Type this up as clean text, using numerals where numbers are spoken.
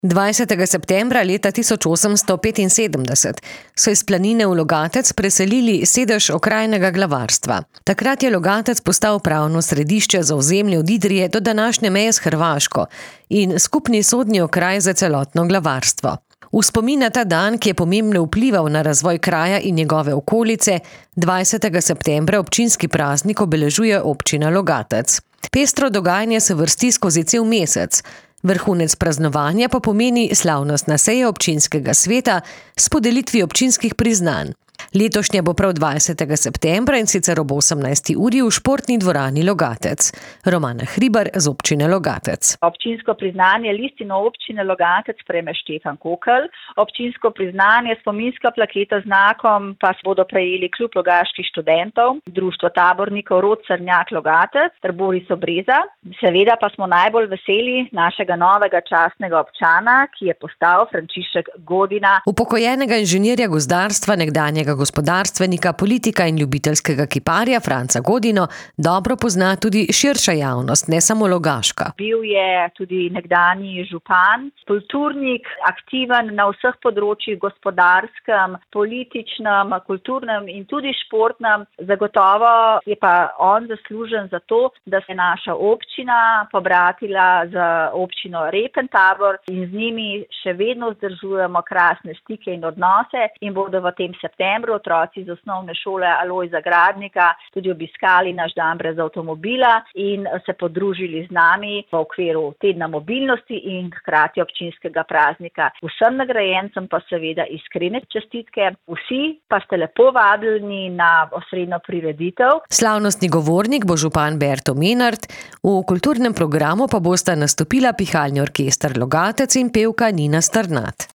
20. septembra leta 1875 so iz planine v Logatec preselili sedež okrajnega glavarstva. Takrat je Logatec postal pravno središče za ozemlje od Idrije do današnje meje s Hrvaško in skupni sodni okraj za celotno glavarstvo. V spomin na ta dan, ki je pomembno vplival na razvoj kraja in njegove okolice, 20. septembra občinski praznik obeležuje občina Logatec. Pestro dogajanje se vrsti skozi cel mesec. Vrhunec praznovanja pa pomeni slavnostna seja občinskega sveta s podelitvijo občinskih priznanj. Letošnja bo prav 20. septembra in sicer ob 18. uri v športni dvorani Logatec. Romana Hribar z občine Logatec. Občinsko priznanje listino občine Logatec prejme Štefan Kokelj. Občinsko priznanje, spominska plaketa z znakom pa bodo prejeli Klub logaških študentov, Društvo tabornikov Rod Crnjak Logatec ter Boris Obreza. Seveda pa smo najbolj veseli našega novega častnega občana, ki je postal Frančišek Godina. Upokojenega inženirja gozdarstva, nekdanjega gospodarstvenika, politika in ljubiteljskega kiparja Franca Godino dobro pozna tudi širša javnost, ne samo logaška. Bil je tudi nekdanji župan, kulturnik, aktiven na vseh področjih, gospodarskem, političnem, kulturnem in tudi športnem. Zagotovo je pa on zaslužen za to, da se je naša občina pobratila z občino Repentabor in z njimi še vedno vzdržujemo krasne stike in odnose in bodo v tem septembru otroci iz osnovne šole Alojza Gradnika tudi obiskali naš dan brez avtomobila in se podružili z nami v okviru tedna mobilnosti in hkrati občinskega praznika. Vsem nagrajencem pa seveda iskrene čestitke. Vsi pa ste lepo vabljeni na osrednjo prireditev. Slavnostni govornik bo župan Berto Menart, v kulturnem programu pa bosta nastopila pihalni orkester Logatec in pevka Nina Strnad.